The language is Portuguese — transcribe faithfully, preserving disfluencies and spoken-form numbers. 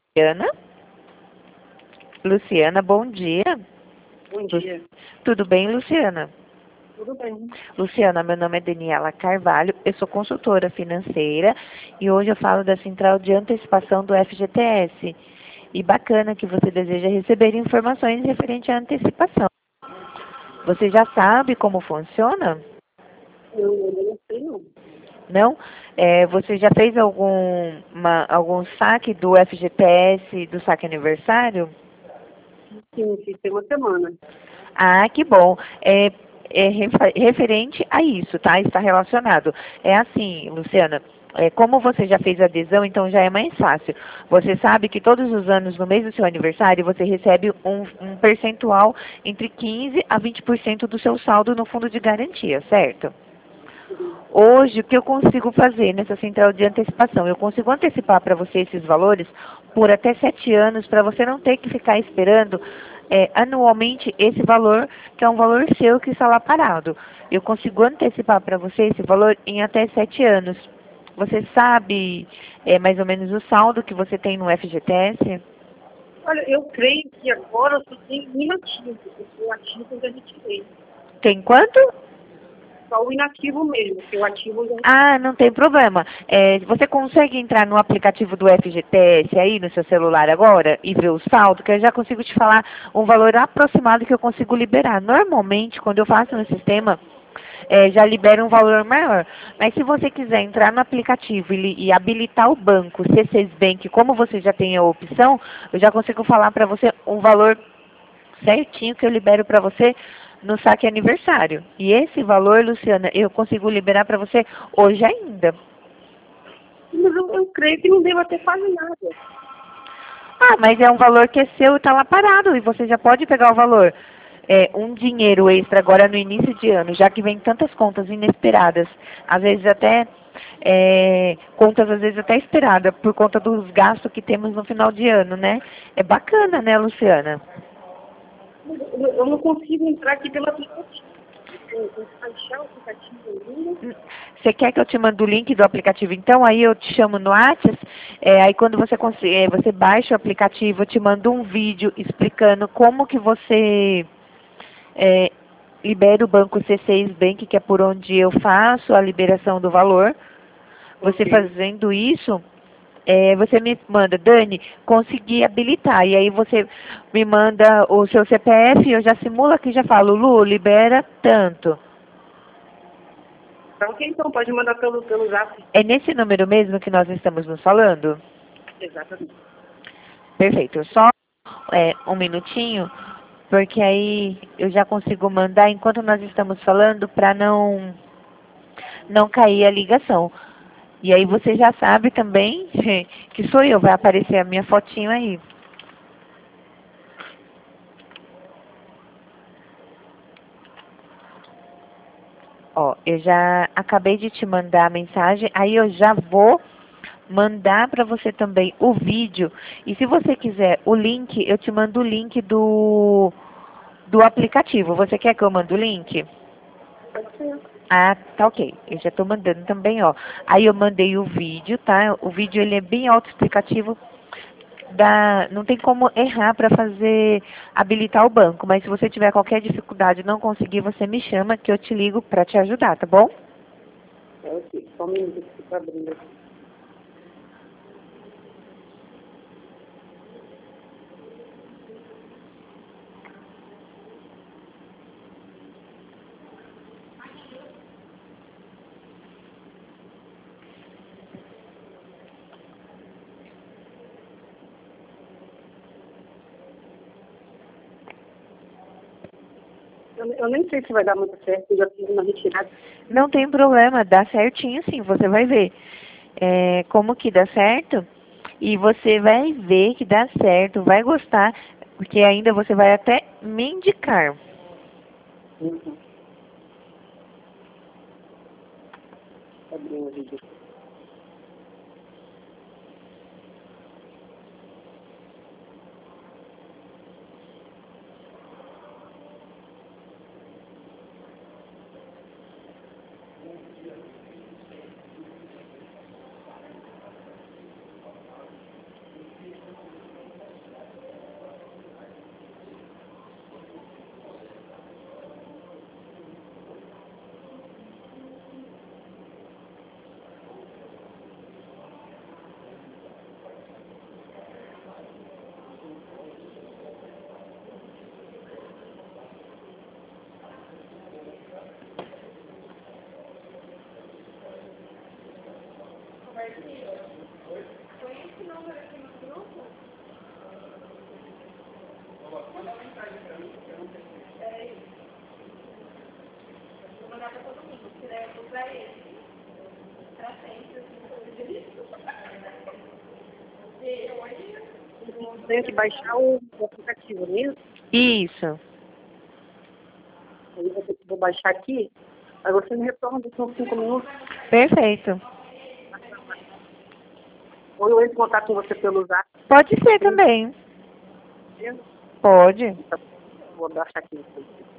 Luciana? Luciana, bom dia. Bom dia. Tudo bem, Luciana? Tudo bem. Luciana, meu nome é Daniela Carvalho, eu sou consultora financeira e hoje eu falo da Central de Antecipação do F G T S. E bacana que você deseja receber informações referente à antecipação. Você já sabe como funciona? Eu, eu não sei não. Não? É, você já fez algum, uma, algum saque do F G T S, do saque aniversário? Sim, fiz tem uma semana. Ah, que bom. É, é refa- referente a isso, tá? Está relacionado. É assim, Luciana, é, como você já fez adesão, então já é mais fácil. Você sabe que todos os anos, no mês do seu aniversário, você recebe um, um percentual entre quinze a vinte por cento do seu saldo no fundo de garantia, certo? Hoje, o que eu consigo fazer nessa central de antecipação? Eu consigo antecipar para você esses valores por até sete anos, para você não ter que ficar esperando é, anualmente esse valor, que é um valor seu que está lá parado. Eu consigo antecipar para você esse valor em até sete anos. Você sabe é, mais ou menos o saldo que você tem no F G T S? Olha, eu creio que agora eu só tenho o inativo, porque o ativo eu já retirei. Tem quanto? Só o inativo mesmo, porque o ativo eu já Ah, não tem problema. É, você consegue entrar no aplicativo do F G T S aí no seu celular agora e ver o saldo, que eu já consigo te falar um valor aproximado que eu consigo liberar. Normalmente, quando eu faço no sistema, é, já libera um valor maior. Mas se você quiser entrar no aplicativo e, li- e habilitar o banco C seis Bank, como você já tem a opção, eu já consigo falar para você um valor certinho que eu libero para você no saque aniversário. E esse valor, Luciana, eu consigo liberar para você hoje ainda. Mas eu, eu creio que não deva ter quase nada. Ah, mas é um valor que é seu e está lá parado e você já pode pegar o valor. É, um dinheiro extra agora no início de ano, já que vem tantas contas inesperadas, às vezes até é, contas às vezes até esperadas por conta dos gastos que temos no final de ano, né? É bacana, né, Luciana? Eu, eu não consigo entrar aqui pelo aplicativo. Eu tenho que baixar o aplicativo ainda. Você quer que eu te mande o link do aplicativo? Então, aí eu te chamo no WhatsApp, é, aí quando você, cons- é, você baixa o aplicativo, eu te mando um vídeo explicando como que você é, libera o banco C seis Bank, que é por onde eu faço a liberação do valor. Você Ok. fazendo isso, é, você me manda, Dani, consegui habilitar. E aí você me manda o seu C P F, eu já simulo aqui, já falo, Lu, libera tanto. Tá ok, então pode mandar pelo, pelo zap. É nesse número mesmo que nós estamos nos falando? Exatamente. Perfeito. Só é, um minutinho, porque aí eu já consigo mandar enquanto nós estamos falando para não não cair a ligação. E aí você já sabe também que sou eu, vai aparecer a minha fotinho aí. Ó, eu já acabei de te mandar a mensagem, aí eu já vou mandar para você também o vídeo. E se você quiser o link, eu te mando o link do do aplicativo. Você quer que eu mande o link? Pode ser. Ah, tá ok. Eu já estou mandando também, ó. Aí eu mandei o vídeo, tá? O vídeo ele é bem autoexplicativo. Dá, não tem como errar para fazer habilitar o banco, mas se você tiver qualquer dificuldade e não conseguir, você me chama que eu te ligo para te ajudar, tá bom? É ok. Só um minuto que fica abrindo aqui. Eu, eu nem sei se vai dar muito certo, eu já fiz uma retirada. Não tem problema, dá certinho sim, você vai ver é, como que dá certo e você vai ver que dá certo, vai gostar, porque ainda você vai até me indicar. Uhum. Abrindo o vídeo. Tenho que baixar o aplicativo, não é isso? Isso. Aí eu vou vou baixar aqui, aí você me retorna daqui uns cinco minutos. Perfeito. Ou eu entro em contato com você pelo zap. Pode ser também. Pode. Vou baixar aqui.